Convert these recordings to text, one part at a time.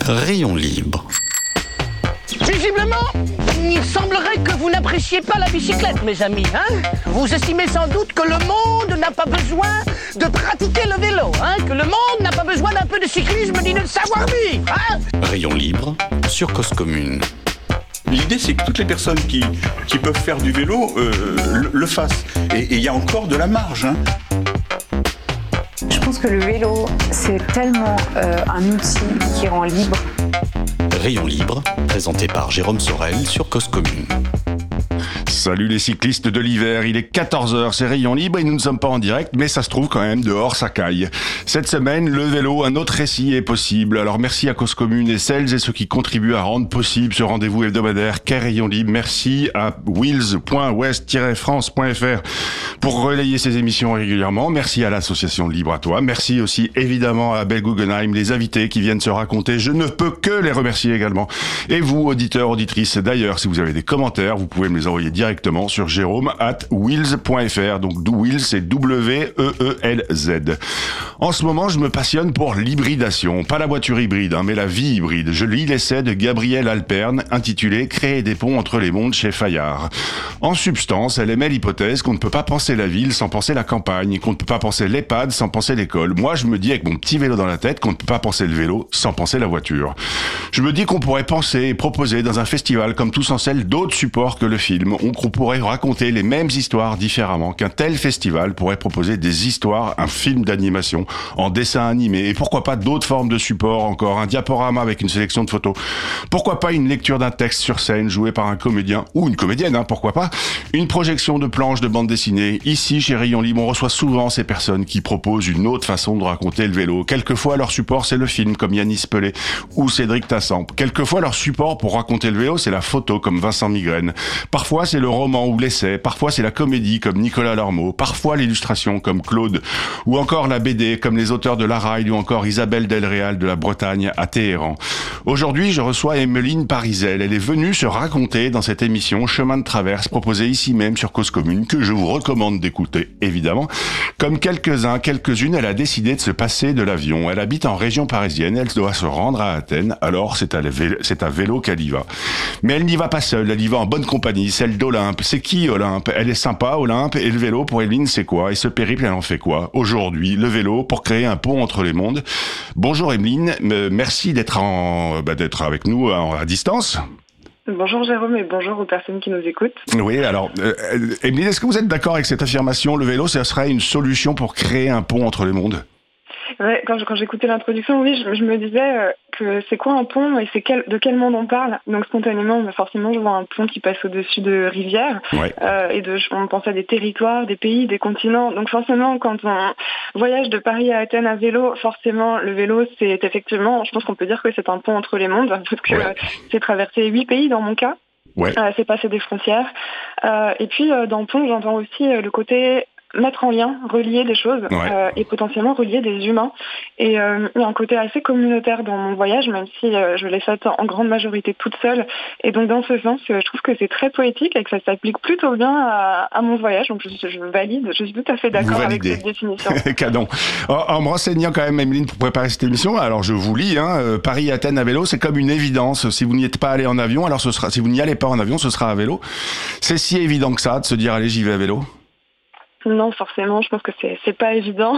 Rayon libre. Visiblement, il semblerait que vous n'appréciez pas la bicyclette, mes amis. Vous estimez sans doute que le monde n'a pas besoin de pratiquer le vélo, que le monde n'a pas besoin d'un peu de cyclisme ni de savoir-vivre. Rayon libre sur Cause Commune. L'idée, c'est que toutes les personnes qui peuvent faire du vélo le fassent. Et il y a encore de la marge. Je pense que le vélo, c'est tellement un outil qui rend libre. Rayon libre, présenté par Jérôme Sorel sur Cause Commune. Salut les cyclistes de l'hiver, il est 14h, c'est Rayon libre et nous ne sommes pas en direct, mais ça se trouve quand même dehors, ça caille. Cette semaine, le vélo, un autre récit est possible. Alors merci à Cause Commune et celles et ceux qui contribuent à rendre possible ce rendez-vous hebdomadaire qu'est Rayon libre. Merci à wheels.west-france.fr pour relayer ces émissions régulièrement. Merci à l'association Libre à toi. Merci aussi évidemment à Abel Guggenheim, les invités qui viennent se raconter. Je ne peux que les remercier également. Et vous, auditeurs, auditrices, d'ailleurs, si vous avez des commentaires, vous pouvez me les envoyer directement sur jérôme@wheels.fr. Donc Wheels, c'est W-E-E-L-Z. En ce moment, je me passionne pour l'hybridation. Pas la voiture hybride, mais la vie hybride. Je lis l'essai de Gabrielle Alperne, intitulé « Créer des ponts entre les mondes » chez Fayard. En substance, elle émet l'hypothèse qu'on ne peut pas penser la ville sans penser la campagne, qu'on ne peut pas penser l'EHPAD sans penser l'école. Moi, je me dis avec mon petit vélo dans la tête qu'on ne peut pas penser le vélo sans penser la voiture. Je me dis qu'on pourrait penser et proposer dans un festival comme Tous en Selle d'autres supports que le film. On pourrait raconter les mêmes histoires différemment, qu'un tel festival pourrait proposer des histoires, un film d'animation, en dessin animé, et pourquoi pas d'autres formes de support encore, un diaporama avec une sélection de photos. Pourquoi pas une lecture d'un texte sur scène joué par un comédien ou une comédienne, pourquoi pas. Une projection de planches de bande dessinée. Ici, chez Rayon Libre, on reçoit souvent ces personnes qui proposent une autre façon de raconter le vélo. Quelquefois, leur support, c'est le film, comme Yanis Pelé ou Cédric Tassamp. Quelquefois, leur support pour raconter le vélo, c'est la photo, comme Vincent Migraine. Parfois, c'est le roman ou l'essai, parfois c'est la comédie comme Nicolas Lormeau, parfois l'illustration comme Claude, ou encore la BD comme les auteurs de La Raille ou encore Isabelle Delréal de la Bretagne à Téhéran. Aujourd'hui, je reçois Emmeline Parizel. Elle est venue se raconter dans cette émission Chemin de traverse proposée ici même sur Cause Commune, que je vous recommande d'écouter, évidemment. Comme quelques-unes, elle a décidé de se passer de l'avion. Elle habite en région parisienne, elle doit se rendre à Athènes, alors c'est à vélo qu'elle y va. Mais elle n'y va pas seule, elle y va en bonne compagnie, celle d'Olympe. C'est qui Olympe ? Elle est sympa, Olympe, et le vélo pour Emeline, c'est quoi ? Et ce périple, elle en fait quoi ? Aujourd'hui, le vélo pour créer un pont entre les mondes. Bonjour Emeline, merci d'être avec nous à distance. Bonjour Jérôme et bonjour aux personnes qui nous écoutent. Oui, alors, Emeline, est-ce que vous êtes d'accord avec cette affirmation ? Le vélo, ça serait une solution pour créer un pont entre les mondes ? Ouais, quand j'écoutais l'introduction, oui, je me disais que c'est quoi un pont et de quel monde on parle. Donc spontanément, forcément, je vois un pont qui passe au-dessus de rivières. Ouais. On pense à des territoires, des pays, des continents. Donc forcément, quand on voyage de Paris à Athènes à vélo, forcément, le vélo, c'est effectivement, je pense qu'on peut dire que c'est un pont entre les mondes, parce que c'est traverser 8 pays dans mon cas. Ouais. C'est passer des frontières. Et puis, dans le pont, j'entends aussi le côté mettre en lien, relier des choses et potentiellement relier des humains. Et il y a un côté assez communautaire dans mon voyage, même si je l'ai fait en grande majorité toute seule. Et donc dans ce sens, je trouve que c'est très poétique et que ça s'applique plutôt bien à mon voyage. Donc je valide, je suis tout à fait d'accord avec cette définition. Canon. En me renseignant quand même, Emeline, pour préparer cette émission, alors je vous lis, Paris-Athènes à vélo, c'est comme une évidence. Si vous n'y êtes pas allé en avion, alors si vous n'y allez pas en avion, ce sera à vélo. C'est si évident que ça, de se dire, allez, j'y vais à vélo. Non, forcément, je pense que c'est pas évident.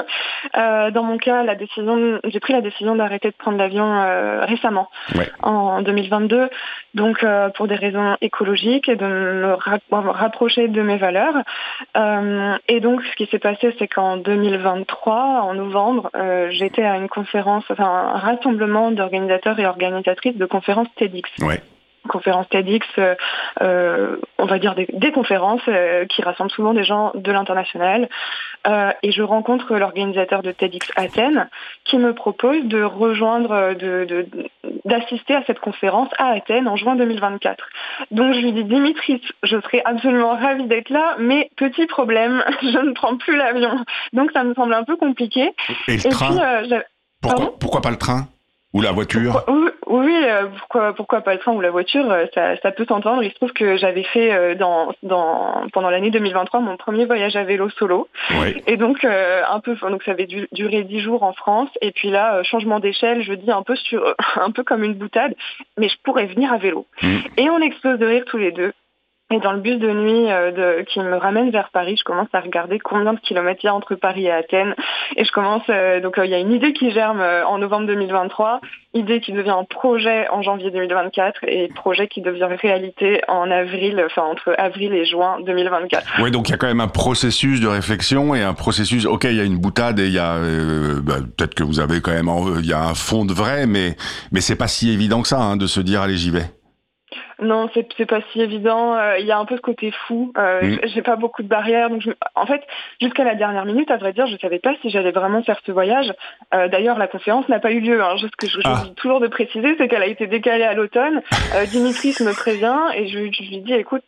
Dans mon cas, j'ai pris la décision d'arrêter de prendre l'avion en 2022, donc pour des raisons écologiques et de me rapprocher de mes valeurs. Et donc, ce qui s'est passé, c'est qu'en 2023, en novembre, j'étais à une conférence, un rassemblement d'organisateurs et organisatrices de conférences TEDx. Ouais. Conférences TEDx, on va dire des conférences qui rassemblent souvent des gens de l'international. Et je rencontre l'organisateur de TEDx Athènes qui me propose de rejoindre, d'assister à cette conférence à Athènes en juin 2024. Donc je lui dis, Dimitri, je serais absolument ravie d'être là, mais petit problème, je ne prends plus l'avion. Donc ça me semble un peu compliqué. Et le train ? Puis, Pourquoi pas le train ? Ou la voiture ? Oui, pourquoi pas le train ou la voiture, ça peut s'entendre. Il se trouve que j'avais fait pendant l'année 2023 mon premier voyage à vélo solo. Oui. Et donc donc ça avait duré 10 jours en France. Et puis là, changement d'échelle, je dis un peu comme une boutade, mais je pourrais venir à vélo. Et on explose de rire tous les deux. Et dans le bus de nuit qui me ramène vers Paris, je commence à regarder combien de kilomètres il y a entre Paris et Athènes. Et je commence, il y a une idée qui germe en novembre 2023, idée qui devient un projet en janvier 2024 et projet qui devient réalité en entre avril et juin 2024. Oui, donc il y a quand même un processus de réflexion et un processus, ok, il y a une boutade et il y a, peut-être que vous avez quand même, il y a un fond de vrai, mais c'est pas si évident que ça, de se dire, allez, j'y vais. Non, c'est pas si évident. Il y a un peu ce côté fou. J'ai pas beaucoup de barrières. Donc en fait, jusqu'à la dernière minute, à vrai dire, je savais pas si j'allais vraiment faire ce voyage. D'ailleurs, la conférence n'a pas eu lieu. Ce que je dis toujours de préciser, c'est qu'elle a été décalée à l'automne. Dimitris me prévient et je lui dis, écoute,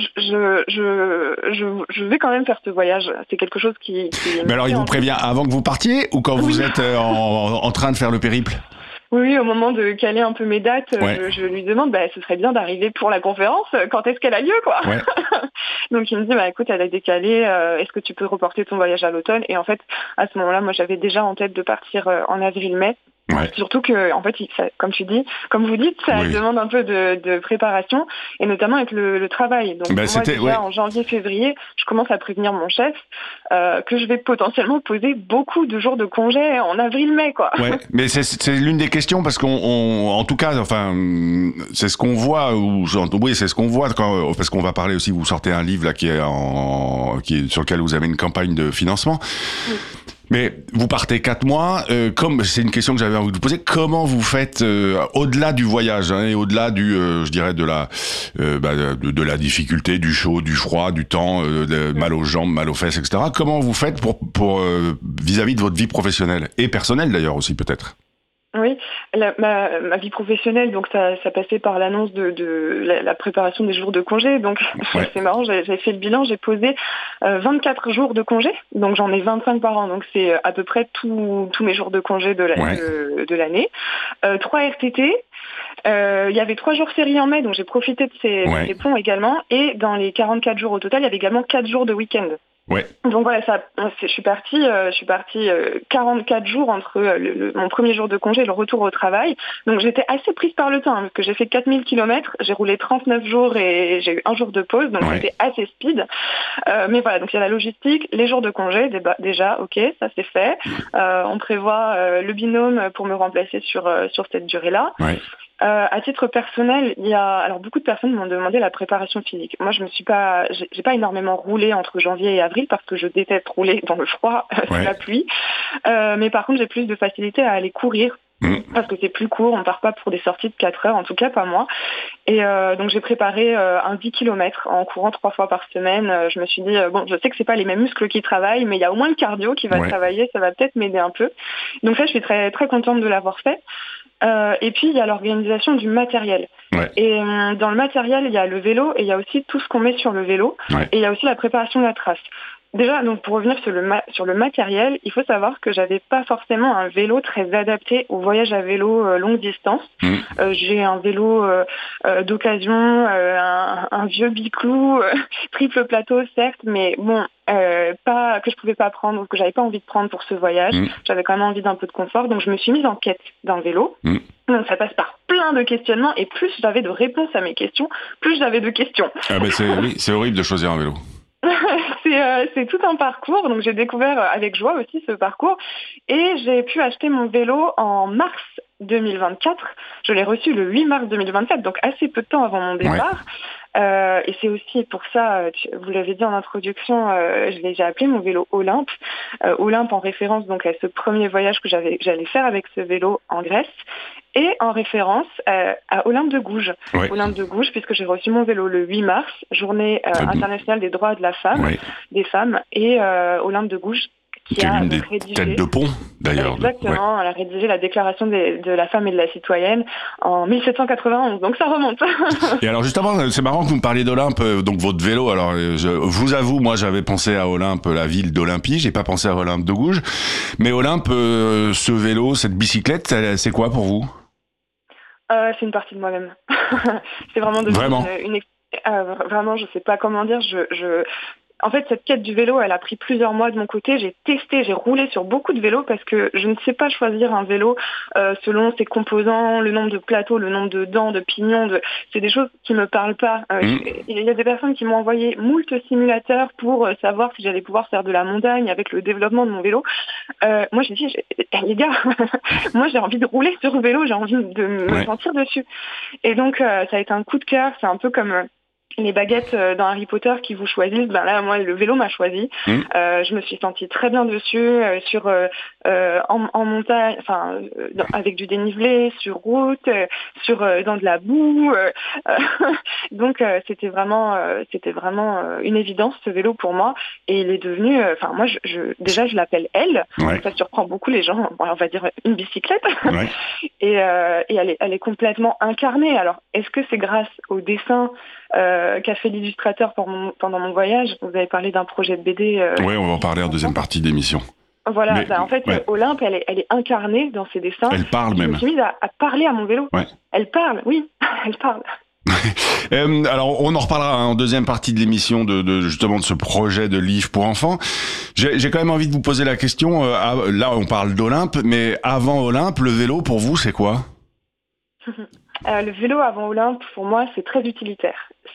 je vais quand même faire ce voyage. C'est quelque chose qui Mais alors, il vous prévient avant que vous partiez ou quand vous êtes en train de faire le périple? Oui, au moment de caler un peu mes dates, je lui demande, ce serait bien d'arriver pour la conférence. Quand est-ce qu'elle a lieu, quoi? Ouais. Donc il me dit, écoute, elle a décalé. Est-ce que tu peux reporter ton voyage à l'automne? Et en fait, à ce moment-là, moi, j'avais déjà en tête de partir en avril-mai. Ouais. Surtout que, en fait, comme vous dites, ça demande un peu de préparation, et notamment avec le travail. Donc, en janvier-février, je commence à prévenir mon chef que je vais potentiellement poser beaucoup de jours de congé en avril-mai, quoi. Ouais, mais c'est l'une des questions parce en tout cas, c'est ce qu'on voit c'est ce qu'on voit parce qu'on va parler aussi. Vous sortez un livre là qui est sur lequel vous avez une campagne de financement. Oui. Mais vous partez 4 mois, comme c'est une question que j'avais envie de vous poser, comment vous faites au-delà du voyage et au-delà du, je dirais de la difficulté, du chaud, du froid, du temps, mal aux jambes, mal aux fesses, etc. Comment vous faites pour vis-à-vis de votre vie professionnelle et personnelle d'ailleurs aussi peut-être? Oui, ma vie professionnelle, donc ça passait par l'annonce de la préparation des jours de congé. Donc c'est marrant, j'ai fait le bilan, j'ai posé 24 jours de congé, donc j'en ai 25 par an, donc c'est à peu près tous mes jours de congé de l'année. 3 RTT. Il y avait 3 jours fériés en mai, donc j'ai profité de ces ponts également. Et dans les 44 jours au total, il y avait également 4 jours de week-end. Ouais. Donc voilà, je suis partie 44 jours entre mon premier jour de congé et le retour au travail. Donc j'étais assez prise par le temps, parce que j'ai fait 4000 km, j'ai roulé 39 jours et j'ai eu 1 jour de pause, donc c'était assez speed. Mais voilà, donc il y a la logistique, les jours de congé, déjà, ok, ça c'est fait. On prévoit le binôme pour me remplacer sur cette durée-là. Ouais. À titre personnel, alors beaucoup de personnes m'ont demandé la préparation physique. Moi, j'ai pas énormément roulé entre janvier et avril parce que je déteste rouler dans le froid, la pluie. Mais par contre, j'ai plus de facilité à aller courir. Parce que c'est plus court, on part pas pour des sorties de 4 heures, en tout cas pas moi. Et donc j'ai préparé un 10 km en courant 3 fois par semaine. Je me suis dit, je sais que c'est pas les mêmes muscles qui travaillent, mais il y a au moins le cardio qui va travailler, ça va peut-être m'aider un peu. Donc ça, je suis très, très contente de l'avoir fait. Et puis il y a l'organisation du matériel. Ouais. Et dans le matériel, il y a le vélo et il y a aussi tout ce qu'on met sur le vélo. Ouais. Et il y a aussi la préparation de la trace. Déjà, donc pour revenir sur le matériel, il faut savoir que j'avais pas forcément un vélo très adapté au voyage à vélo longue distance. J'ai un vélo d'occasion, un vieux biclou, triple plateau certes, mais bon, pas que je pouvais pas prendre ou que j'avais pas envie de prendre pour ce voyage. J'avais quand même envie d'un peu de confort, donc je me suis mise en quête d'un vélo. Donc ça passe par plein de questionnements et plus j'avais de réponses à mes questions, plus j'avais de questions. Ah ben c'est horrible de choisir un vélo. C'est tout un parcours, donc j'ai découvert avec joie aussi ce parcours et j'ai pu acheter mon vélo en mars 2024. Je l'ai reçu le 8 mars 2024, donc assez peu de temps avant mon départ. Et c'est aussi pour ça, vous l'avez dit en introduction, j'ai appelé mon vélo Olympe. Olympe en référence donc à ce premier voyage que j'allais faire avec ce vélo en Grèce. Et en référence à Olympe de Gouges. Ouais. Olympe de Gouges, puisque j'ai reçu mon vélo le 8 mars, journée internationale des droits de la femme, des femmes, et Olympe de Gouges qui a l'une des têtes de pont, d'ailleurs. Exactement, elle a rédigé la déclaration de la femme et de la citoyenne en 1791, donc ça remonte. Et alors justement, c'est marrant que vous me parliez d'Olympe, donc votre vélo, alors je vous avoue, moi j'avais pensé à Olympe, la ville d'Olympie, j'ai pas pensé à Olympe de Gouges, mais Olympe, ce vélo, cette bicyclette, c'est quoi pour vous ? C'est une partie de moi-même. C'est vraiment vraiment, je sais pas comment dire. En fait, cette quête du vélo, elle a pris plusieurs mois de mon côté. J'ai roulé sur beaucoup de vélos parce que je ne sais pas choisir un vélo selon ses composants, le nombre de plateaux, le nombre de dents, de pignons. C'est des choses qui me parlent pas. Il y a des personnes qui m'ont envoyé moult simulateurs pour savoir si j'allais pouvoir faire de la montagne avec le développement de mon vélo. Moi, j'ai dit, les gars, moi j'ai envie de rouler sur le vélo, j'ai envie de me sentir dessus. Et donc, ça a été un coup de cœur. C'est un peu comme les baguettes dans Harry Potter qui vous choisissent. Ben là, moi, le vélo m'a choisi. Je me suis sentie très bien dessus, en montagne, avec du dénivelé, sur route, dans de la boue. Donc, c'était vraiment une évidence, ce vélo pour moi. Et il est devenu, moi, déjà, je l'appelle elle. Ça surprend beaucoup les gens. On va dire une bicyclette. Et elle est complètement incarnée. Alors, est-ce que c'est grâce au dessin qu'a fait l'illustrateur pendant mon voyage? Vous avez parlé d'un projet de BD. Oui, on va en parler en deuxième partie d'émission. Voilà, en fait, Olympe, elle est incarnée dans ses dessins. Elle parle même. Je me suis mise à parler à mon vélo. Elle parle, oui, elle parle. Alors, on en reparlera en deuxième partie de l'émission justement de ce projet de livre pour enfants. J'ai quand même envie de vous poser la question. Là, on parle d'Olympe, mais avant Olympe, le vélo pour vous, c'est quoi? Le vélo avant Olympe, pour moi, c'est très utilitaire.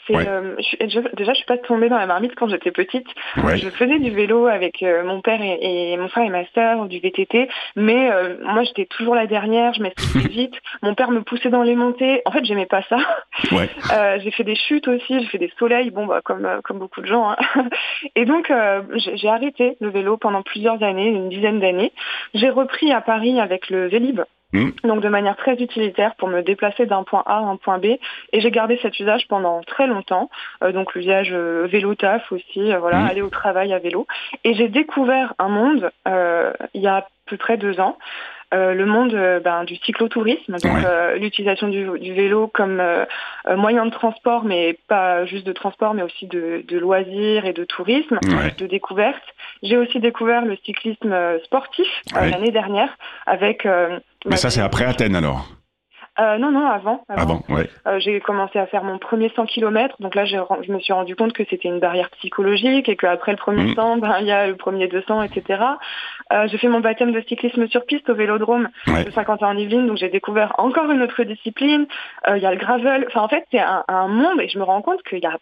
Je suis pas tombée dans la marmite quand j'étais petite. Je faisais du vélo avec mon père et mon frère et ma sœur, du VTT, mais moi j'étais toujours la dernière, je m'essoufflais vite. Mon père me poussait dans les montées. En fait, j'aimais pas ça. J'ai fait des chutes aussi, j'ai fait des soleils, comme beaucoup de gens. Et donc j'ai arrêté le vélo pendant plusieurs années, une dizaine d'années. J'ai repris à Paris avec le Vélib. Donc de manière très utilitaire pour me déplacer d'un point A à un point B, et j'ai gardé cet usage pendant très longtemps, donc l'usage vélo taf aussi, aller au travail à vélo, et j'ai découvert un monde il y a à peu près 2 ans, le monde du cyclotourisme, donc l'utilisation du vélo comme moyen de transport, mais pas juste de transport, mais aussi de loisirs et de tourisme, de découverte. J'ai aussi découvert le cyclisme sportif l'année dernière avec... mais ça, c'est après Athènes alors? Non, avant. Ouais. J'ai commencé à faire mon premier 100 km, donc là je me suis rendu compte que c'était une barrière psychologique et qu'après le premier 100, il y a le premier 200, etc. J'ai fait mon baptême de cyclisme sur piste au Vélodrome de Saint-Quentin-en-Yvelines, donc j'ai découvert encore une autre discipline. Il y a le gravel, en fait c'est un monde, et je me rends compte qu'il y a,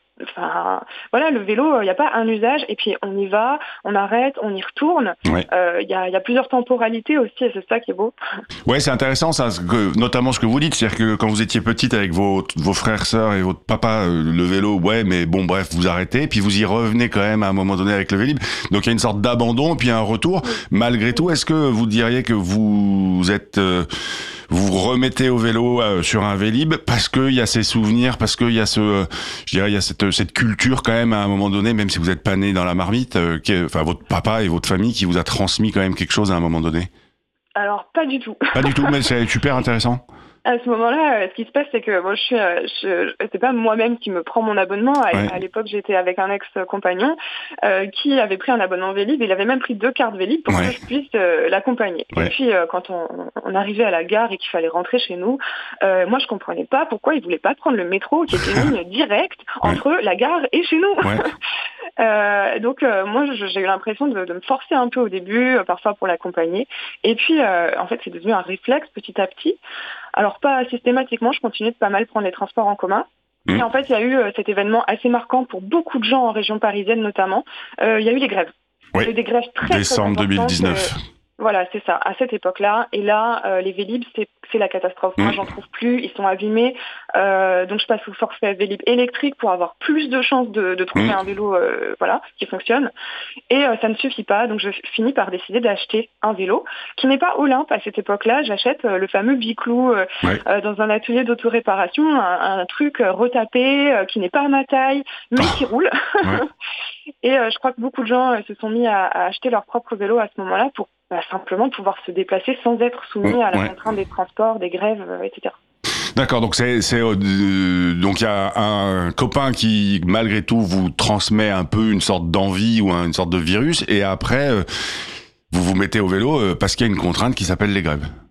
le vélo, il n'y a pas un usage, et puis on y va, on arrête, on y retourne. Il y a plusieurs temporalités aussi, et c'est ça qui est beau. Ouais, c'est intéressant ça, notamment ce que vous dites, c'est-à-dire que quand vous étiez petite avec vos frères, sœurs et votre papa, le vélo, mais bon, bref, vous arrêtez, puis vous y revenez quand même à un moment donné avec le Vélib. Donc il y a une sorte d'abandon, puis un retour. Malgré tout, est-ce que vous diriez que vous remettez au vélo sur un Vélib parce qu'il y a ces souvenirs, parce qu'il y a il y a cette culture quand même à un moment donné, même si vous n'êtes pas né dans la marmite, votre papa et votre famille qui vous a transmis quand même quelque chose à un moment donné? Alors, pas du tout. Pas du tout, mais c'est super intéressant. À ce moment-là, ce qui se passe, c'est que moi, c'est pas moi-même qui me prends mon abonnement. À l'époque, j'étais avec un ex-compagnon qui avait pris un abonnement Vélib. Il avait même pris 2 cartes Vélib pour que je puisse l'accompagner. Et puis, quand on arrivait à la gare et qu'il fallait rentrer chez nous, moi, je comprenais pas pourquoi il voulait pas prendre le métro, qui était une ligne directe entre la gare et chez nous. Donc, moi, j'ai eu l'impression de me forcer un peu au début, parfois pour l'accompagner. Et puis, en fait, c'est devenu un réflexe petit à petit. Alors, pas systématiquement, je continuais de pas mal prendre les transports en commun. Et en fait, il y a eu cet événement assez marquant pour beaucoup de gens en région parisienne notamment. Il y a eu des grèves. Il y a eu des grèves très décembre 2019. Voilà, c'est ça, à cette époque-là. Et là, les Vélib, c'est la catastrophe. Moi, j'en trouve plus, ils sont abîmés. Donc, je passe au forfait Vélib électrique pour avoir plus de chances de trouver un vélo qui fonctionne. Et ça ne suffit pas, donc je finis par décider d'acheter un vélo qui n'est pas Olympe à cette époque-là. J'achète le fameux Biclou dans un atelier d'autoréparation, un truc retapé qui n'est pas à ma taille, mais qui roule. Et je crois que beaucoup de gens se sont mis à acheter leur propre vélo à ce moment-là pour simplement pouvoir se déplacer sans être soumis à la contrainte des transports, des grèves, etc. D'accord, donc donc il y a un copain qui malgré tout vous transmet un peu une sorte d'envie ou une sorte de virus, et après vous vous mettez au vélo parce qu'il y a une contrainte qui s'appelle les grèves.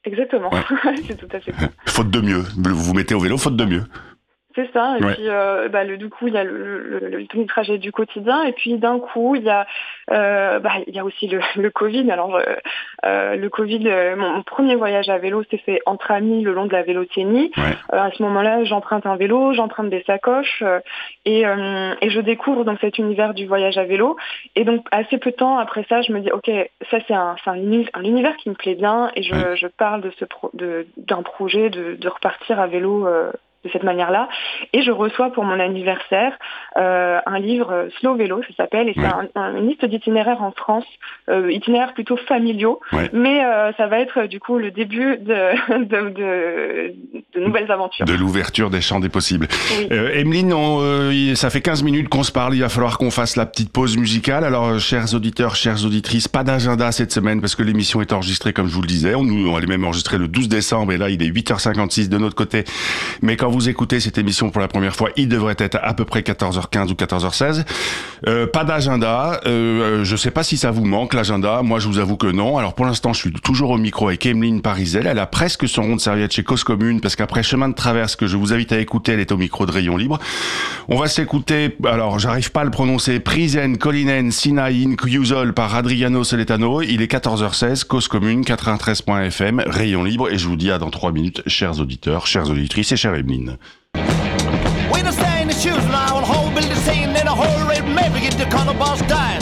Exactement, c'est tout à fait ça. Faute de mieux, vous vous mettez au vélo faute de mieux. C'est ça, et puis du coup il y a le trajet du quotidien, et puis d'un coup il y a aussi le Covid. Alors le Covid, mon premier voyage à vélo s'est fait entre amis le long de la Véloténie. À ce moment-là, j'emprunte un vélo, j'emprunte des sacoches, et je découvre donc cet univers du voyage à vélo. Et donc assez peu de temps après ça, je me dis ok, ça c'est un univers qui me plaît bien, et je parle d'un projet de repartir à vélo. De cette manière-là, et je reçois pour mon anniversaire un livre Slow Vélo, ça s'appelle, et c'est une liste d'itinéraires en France, itinéraires plutôt familiaux, mais ça va être du coup le début de nouvelles aventures. De l'ouverture des champs des possibles. Emeline, ça fait 15 minutes qu'on se parle, il va falloir qu'on fasse la petite pause musicale. Alors, chers auditeurs, chères auditrices, pas d'agenda cette semaine parce que l'émission est enregistrée, comme je vous le disais. On allait même enregistrer le 12 décembre, et là, il est 8h56 de notre côté. Mais quand vous écoutez cette émission pour la première fois, il devrait être à peu près 14h15 ou 14h16. Pas d'agenda. Je sais pas si ça vous manque, l'agenda. Moi, je vous avoue que non. Alors, pour l'instant, je suis toujours au micro avec Emeline Parisel. Elle a presque son rond de serviette chez Cause Commune, parce qu'après Chemin de Traverse, que je vous invite à écouter, elle est au micro de Rayon Libre. On va s'écouter, alors, j'arrive pas à le prononcer, Prisen, Collinen, Sinaïn, Cuyuzol par Adriano Celentano. Il est 14h16, Cause Commune, 93.fm, Rayon Libre. Et je vous dis à dans 3 minutes, chers auditeurs, chères auditrices et chère Emeline. We don't stay in the shoes now, and whole building scene in a whole red maybe get the color boss dying.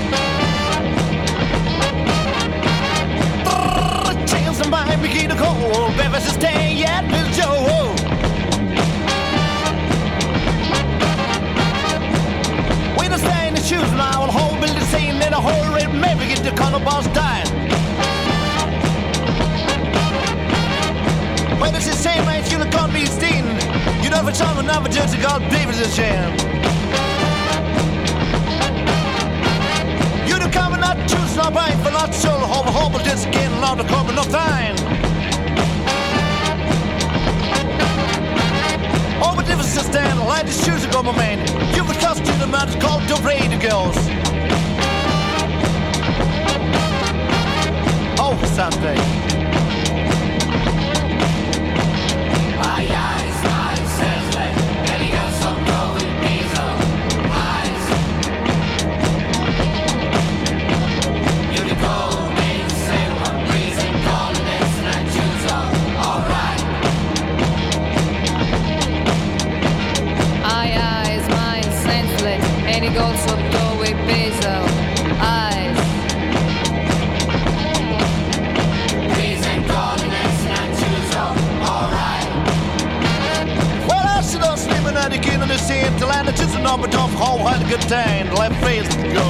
Change the mind, begin to call, better to stay yet, Bill Joe. We don't stay in the shoes now, and whole building scene in a whole red maybe get the color boss dying. When it's the same age, you look on me, Steen. You know, for some, another just got David's a shame. You don't come and not choose, not right, but not sure. Hope, but just getting out of cover, no time. Oh, but if it's just stand, light the shoes and go, my man. You could trust to the man, it's called the radio girls. Oh, Sunday. To land it's just a number off whole had a good time, left face to go.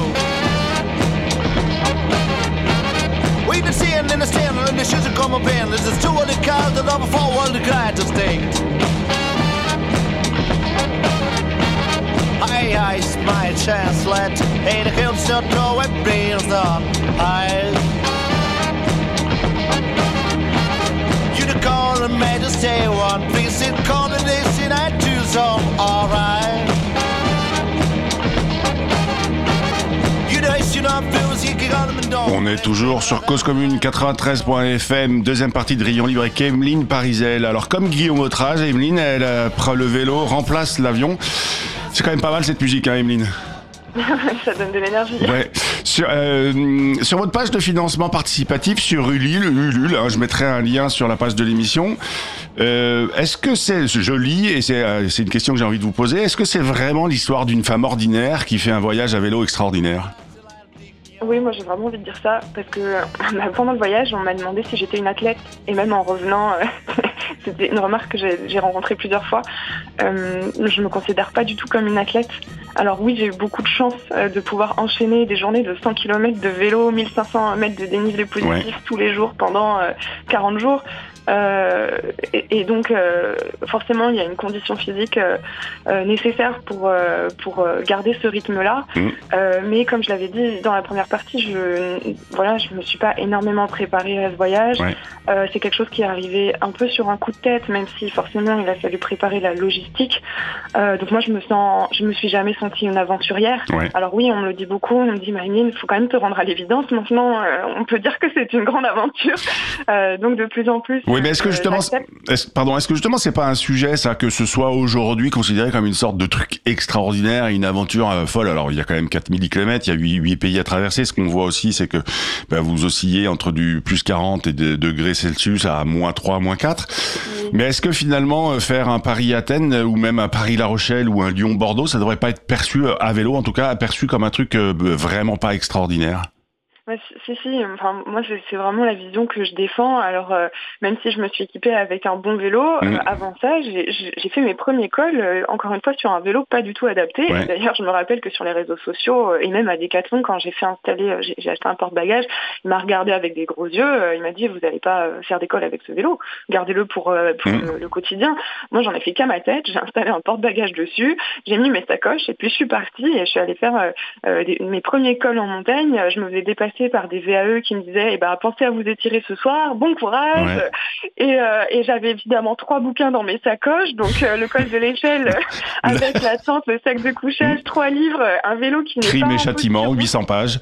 We can see and understand and the shoes are come up in. This is 200 cars that over 400 guys to stake. I my chance let hey the hills shut go and beers up. You the call and made us stay one piece in combination I do some alright. On est toujours sur Cause Commune 93.fm, deuxième partie de Rayon Libre avec Emeline Parisel. Alors comme Guillaume Autrage, Emeline, elle prend le vélo, remplace l'avion. C'est quand même pas mal cette musique, hein, Emeline. Ça donne de l'énergie. Ouais. Sur votre page de financement participatif sur Ulule, hein, je mettrai un lien sur la page de l'émission. Est-ce que je lis, et c'est une question que j'ai envie de vous poser, est-ce que c'est vraiment l'histoire d'une femme ordinaire qui fait un voyage à vélo extraordinaire ? Oui, moi j'ai vraiment envie de dire ça, parce que pendant le voyage, on m'a demandé si j'étais une athlète, et même en revenant, c'était une remarque que j'ai rencontrée plusieurs fois. Je me considère pas du tout comme une athlète. Alors oui, j'ai eu beaucoup de chance de pouvoir enchaîner des journées de 100 km de vélo, 1500 mètres de dénivelé positif tous les jours pendant 40 jours. Et donc, forcément, il y a une condition physique nécessaire pour garder ce rythme-là. Mais comme je l'avais dit dans la première partie, je me suis pas énormément préparée à ce voyage. C'est quelque chose qui est arrivé un peu sur un coup de tête, même si forcément il a fallu préparer la logistique. Donc moi, je me suis jamais sentie une aventurière. Alors oui, on me le dit beaucoup, on me dit Maïline, il faut quand même te rendre à l'évidence. Maintenant, on peut dire que c'est une grande aventure. Donc de plus en plus. Oui, mais est-ce que justement, c'est pas un sujet, ça, que ce soit aujourd'hui considéré comme une sorte de truc extraordinaire, une aventure folle? Alors il y a quand même 4000 km, il y a 8 pays à traverser. Ce qu'on voit aussi, c'est que vous oscillez entre du plus 40 et des degrés Celsius à -3, -4. Mais est-ce que finalement faire un Paris-Athènes ou même un Paris-La Rochelle ou un Lyon-Bordeaux, ça devrait pas être perçu à vélo, en tout cas perçu comme un truc vraiment pas extraordinaire? Si. Enfin, moi, c'est vraiment la vision que je défends. Alors, même si je me suis équipée avec un bon vélo, avant ça, j'ai fait mes premiers cols, encore une fois, sur un vélo pas du tout adapté. D'ailleurs, je me rappelle que sur les réseaux sociaux, et même à Decathlon, quand j'ai acheté un porte-bagages, il m'a regardé avec des gros yeux. Il m'a dit, vous n'allez pas faire des cols avec ce vélo. Gardez-le pour le quotidien. Moi, j'en ai fait qu'à ma tête. J'ai installé un porte-bagages dessus. J'ai mis mes sacoches et puis je suis partie et je suis allée faire mes premiers cols en montagne. Je me faisais dépasser par des VAE qui me disaient pensez à vous étirer ce soir, bon courage. Et j'avais évidemment 3 bouquins dans mes sacoches, donc le col de l'échelle avec la tente, le sac de couchage, 3 livres, un vélo qui n'est Crime pas et châtiment, 800 pages.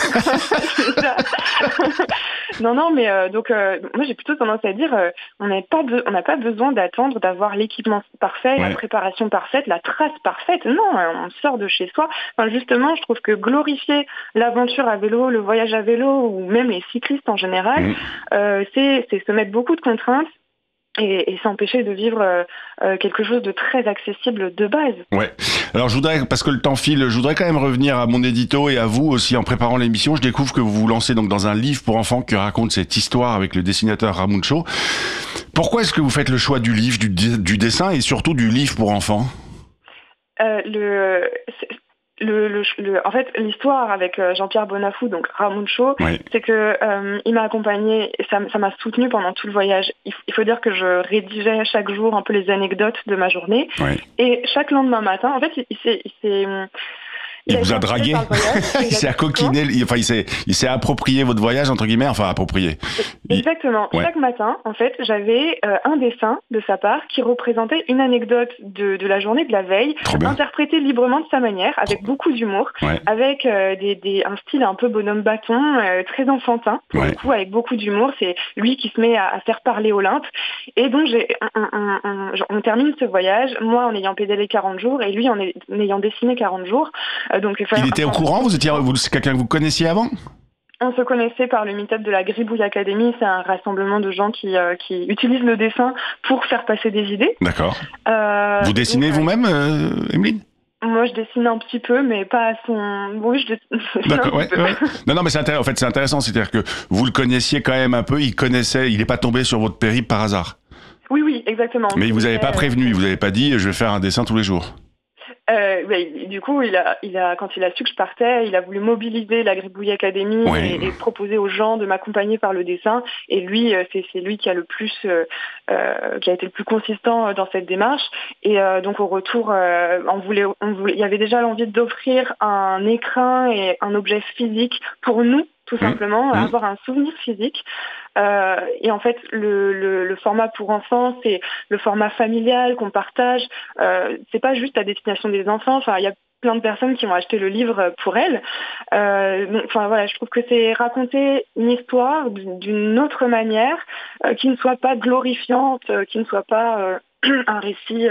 Non, mais donc moi j'ai plutôt tendance à dire on n'a pas besoin d'attendre d'avoir l'équipement parfait, la préparation parfaite, la trace parfaite. Non, on sort de chez soi. Enfin, justement, je trouve que glorifier l'aventure à vélo, le voyage à vélo ou même les cyclistes en général, c'est se mettre beaucoup de contraintes et s'empêcher de vivre quelque chose de très accessible de base. Alors parce que le temps file, je voudrais quand même revenir à mon édito et à vous aussi en préparant l'émission. Je découvre que vous vous lancez donc dans un livre pour enfants qui raconte cette histoire avec le dessinateur Ramuncho. Pourquoi est-ce que vous faites le choix du livre, du dessin et surtout du livre pour enfants? En fait, l'histoire avec Jean-Pierre Bonafou, donc Ramuncho, c'est que il m'a accompagné, et ça m'a soutenu pendant tout le voyage. Il faut dire que je rédigeais chaque jour un peu les anecdotes de ma journée, et chaque lendemain matin, en fait, il vous a dragué, il s'est accoquiné, il s'est approprié votre voyage, entre guillemets, enfin approprié. Exactement. Chaque matin, en fait, j'avais un dessin de sa part qui représentait une anecdote de la journée de la veille, interprétée librement de sa manière, avec beaucoup d'humour, avec un style un peu bonhomme bâton, très enfantin, pour le coup, avec beaucoup d'humour. C'est lui qui se met à faire parler Olympe. Et donc, on termine ce voyage, moi en ayant pédalé 40 jours, et lui en ayant dessiné 40 jours. Donc, il était au courant? C'est quelqu'un que vous connaissiez avant? On se connaissait par le meet-up de la Gribouille Academy. C'est un rassemblement de gens qui utilisent le dessin pour faire passer des idées. D'accord. Vous dessinez vous-même, Emeline? Moi, je dessine un petit peu, mais pas à son... Oui, je dessine D'accord, Non, mais c'est intéressant. C'est-à-dire que vous le connaissiez quand même un peu, il n'est pas tombé sur votre périple par hasard. Oui, exactement. Mais il vous avait pas prévenu, il vous avait pas dit « je vais faire un dessin tous les jours ». Du coup, quand il a su que je partais, il a voulu mobiliser la Gribouille Academy et proposer aux gens de m'accompagner par le dessin. Et lui, c'est lui qui a qui a été le plus consistant dans cette démarche. Et donc au retour, il y avait déjà l'envie d'offrir un écrin et un objet physique pour nous, tout simplement, avoir un souvenir physique. Et en fait, le format pour enfants, c'est le format familial qu'on partage. C'est pas juste à destination des enfants. Enfin, il y a plein de personnes qui ont acheté le livre pour elles. Je trouve que c'est raconter une histoire d'une autre manière, qui ne soit pas glorifiante, qui ne soit pas un récit...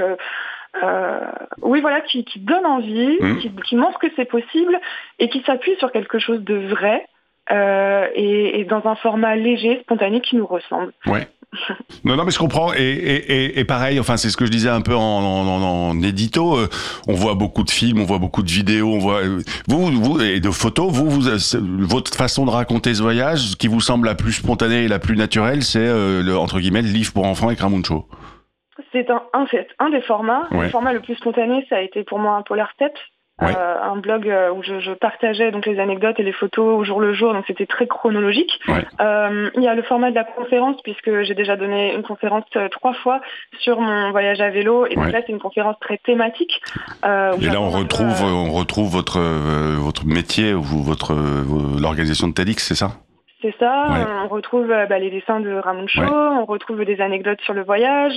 qui donne envie, qui montre que c'est possible et qui s'appuie sur quelque chose de vrai. Et dans un format léger, spontané qui nous ressemble. Non, mais je comprends. Et pareil, enfin, c'est ce que je disais un peu en édito. On voit beaucoup de films, on voit beaucoup de vidéos, on voit vous et de photos. Votre façon de raconter ce voyage, ce qui vous semble la plus spontanée et la plus naturelle, c'est entre guillemets le livre pour enfants avec Ramuncho. C'est un des formats. Le format le plus spontané, ça a été pour moi un polar steppe. un blog où je partageais donc les anecdotes et les photos au jour le jour, donc c'était très chronologique. Ouais. Il y a le format de la conférence, puisque j'ai déjà donné une conférence 3 fois sur mon voyage à vélo, et donc là c'est une conférence très thématique. Et là on retrouve votre métier ou l'organisation de TEDx, c'est ça? C'est ça, on retrouve les dessins de Ramon Chaud, on retrouve des anecdotes sur le voyage,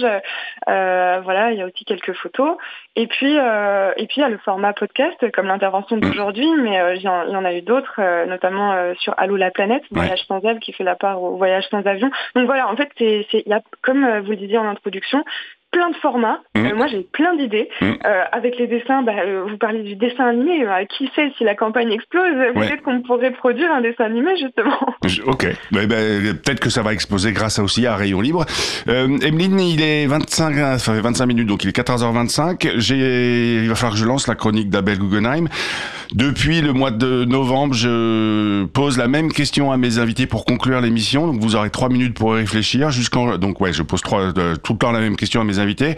il y a aussi quelques photos. Et puis il y a le format podcast, comme l'intervention d'aujourd'hui, mais il y en a eu d'autres, notamment sur Allô la planète, Voyage sans avion, qui fait la part au voyage sans avion. Donc voilà, en fait, il y a, comme vous le disiez en introduction, plein de formats. Moi, j'ai plein d'idées. Avec les dessins, vous parlez du dessin animé. Qui sait, si la campagne explose, peut-être qu'on pourrait produire un dessin animé, justement. Ok. Peut-être que ça va exploser grâce aussi à Rayon Libre. Emeline, il est 25 minutes, donc il est 14h25. Il va falloir que je lance la chronique d'Abel Guggenheim. Depuis le mois de novembre, je pose la même question à mes invités pour conclure l'émission. Donc, vous aurez 3 minutes pour réfléchir. Je pose tout le temps la même question à mes invités.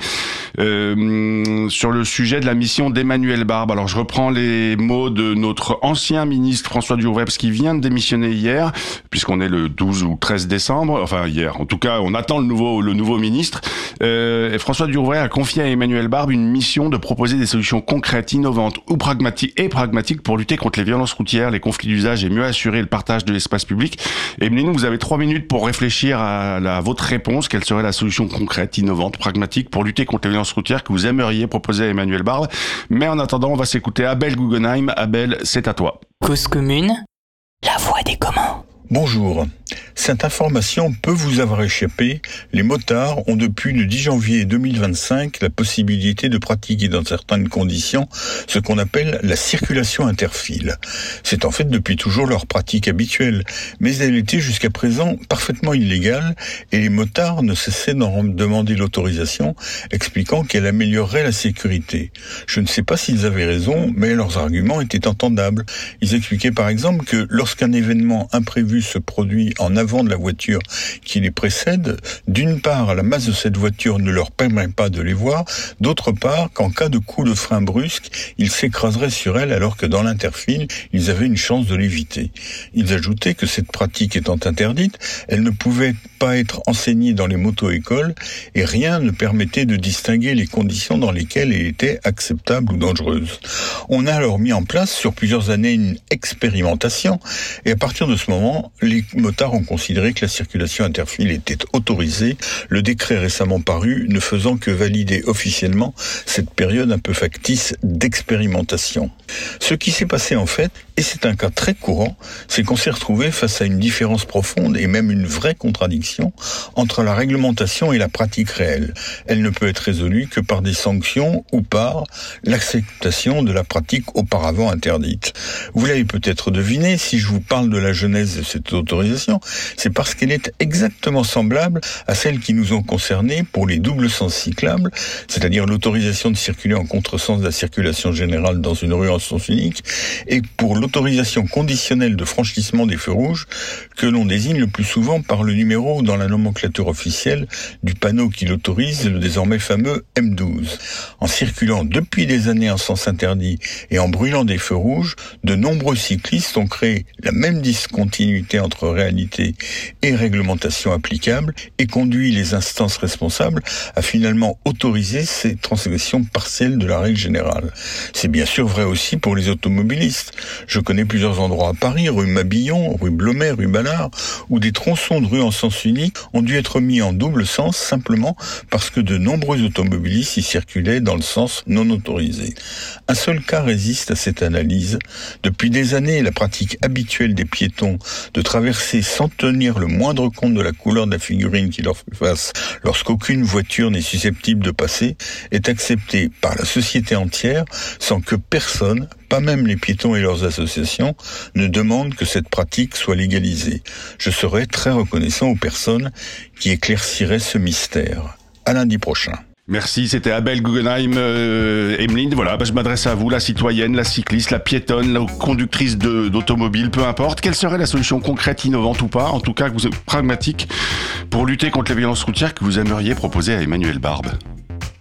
Sur le sujet de la mission d'Emmanuel Barbe. Alors, je reprends les mots de notre ancien ministre François Durouvray, parce qu'il vient de démissionner hier, puisqu'on est le 12 ou 13 décembre. Enfin, hier. En tout cas, on attend le nouveau ministre. François Durouvray a confié à Emmanuel Barbe une mission de proposer des solutions concrètes, innovantes ou pragmatiques pour lutter contre les violences routières, les conflits d'usage et mieux assurer le partage de l'espace public. Emeline, vous avez 3 minutes pour réfléchir à votre réponse. Quelle serait la solution concrète, innovante, pragmatique pour lutter contre les violences routières que vous aimeriez proposer à Emmanuel Barbe? Mais en attendant, on va s'écouter Abel Guggenheim. Abel, c'est à toi. Cause commune, la voix des communs. Bonjour. Cette information peut vous avoir échappé. Les motards ont depuis le 10 janvier 2025 la possibilité de pratiquer dans certaines conditions ce qu'on appelle la circulation interfile. C'est en fait depuis toujours leur pratique habituelle, mais elle était jusqu'à présent parfaitement illégale et les motards ne cessaient d'en demander l'autorisation, expliquant qu'elle améliorerait la sécurité. Je ne sais pas s'ils avaient raison, mais leurs arguments étaient entendables. Ils expliquaient par exemple que lorsqu'un événement imprévu se produit en avant de la voiture qui les précède, d'une part, la masse de cette voiture ne leur permet pas de les voir, d'autre part, qu'en cas de coup de frein brusque, ils s'écraseraient sur elle alors que dans l'interfile, ils avaient une chance de l'éviter. Ils ajoutaient que cette pratique étant interdite, elle ne pouvait pas être enseignée dans les moto-écoles et rien ne permettait de distinguer les conditions dans lesquelles elle était acceptable ou dangereuse. On a alors mis en place sur plusieurs années une expérimentation et à partir de ce moment, les motards ont considéré que la circulation interfile était autorisée, le décret récemment paru ne faisant que valider officiellement cette période un peu factice d'expérimentation. Ce qui s'est passé en fait, et c'est un cas très courant, c'est qu'on s'est retrouvé face à une différence profonde et même une vraie contradiction entre la réglementation et la pratique réelle. Elle ne peut être résolue que par des sanctions ou par l'acceptation de la pratique auparavant interdite. Vous l'avez peut-être deviné, si je vous parle de la genèse de cette autorisation, c'est parce qu'elle est exactement semblable à celles qui nous ont concernés pour les doubles sens cyclables, c'est-à-dire l'autorisation de circuler en contresens de la circulation générale dans une rue en sens unique, et pour l'autorisation conditionnelle de franchissement des feux rouges, que l'on désigne le plus souvent par le numéro dans la nomenclature officielle du panneau qui l'autorise, le désormais fameux M12. En circulant depuis des années en sens interdit et en brûlant des feux rouges, de nombreux cyclistes ont créé la même discontinuité entre réalité et réglementation applicable et conduit les instances responsables à finalement autoriser ces transgressions partielles de la règle générale. C'est bien sûr vrai aussi pour les automobilistes. Je connais plusieurs endroits à Paris, rue Mabillon, rue Blomet, rue Ballard, où des tronçons de rue en sens unique ont dû être mis en double sens simplement parce que de nombreux automobilistes y circulaient dans le sens non autorisé. Un seul cas résiste à cette analyse. Depuis des années, la pratique habituelle des piétons de traverser sans tenir le moindre compte de la couleur de la figurine qui leur fait face lorsqu'aucune voiture n'est susceptible de passer est acceptée par la société entière sans que personne, pas même les piétons et leurs associations, ne demandent que cette pratique soit légalisée. Je serais très reconnaissant aux personnes qui éclairciraient ce mystère. À lundi prochain. Merci, c'était Abel Guggenheim. Emeline, voilà, je m'adresse à vous, la citoyenne, la cycliste, la piétonne, la conductrice d'automobile, peu importe. Quelle serait la solution concrète, innovante ou pas, en tout cas pragmatique, pour lutter contre les violences routières que vous aimeriez proposer à Emmanuel Barbe?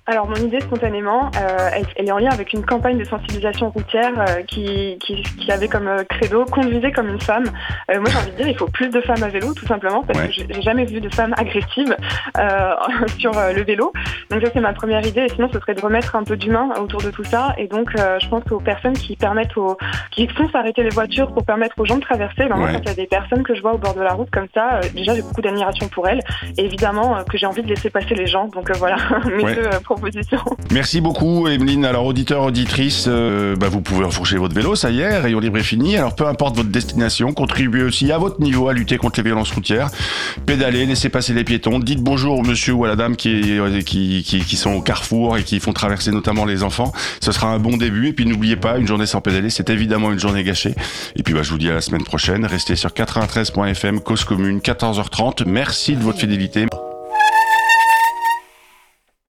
Alors mon idée spontanément, elle est en lien avec une campagne de sensibilisation routière qui avait comme credo « Conduisez comme une femme ». Moi j'ai envie de dire il faut plus de femmes à vélo tout simplement parce que j'ai jamais vu de femmes agressives sur le vélo. Donc ça c'est ma première idée et sinon ce serait de remettre un peu d'humain autour de tout ça et donc je pense aux personnes qui font s'arrêter les voitures pour permettre aux gens de traverser. Moi quand il y a des personnes que je vois au bord de la route comme ça, déjà j'ai beaucoup d'admiration pour elles et évidemment que j'ai envie de laisser passer les gens. Donc voilà mes deux propositions. Merci beaucoup Emeline. Alors auditeur, auditrice, vous pouvez enfourcher votre vélo, ça y est, Rayon Libre est fini. Alors peu importe votre destination, contribuez aussi à votre niveau à lutter contre les violences routières. Pédalez, laissez passer les piétons, dites bonjour au monsieur ou à la dame qui sont au carrefour et qui font traverser notamment les enfants. Ce sera un bon début et puis n'oubliez pas, une journée sans pédaler, c'est évidemment une journée gâchée. Et puis je vous dis à la semaine prochaine. Restez sur 93.fm, Cause Commune, 14h30. Merci de votre fidélité.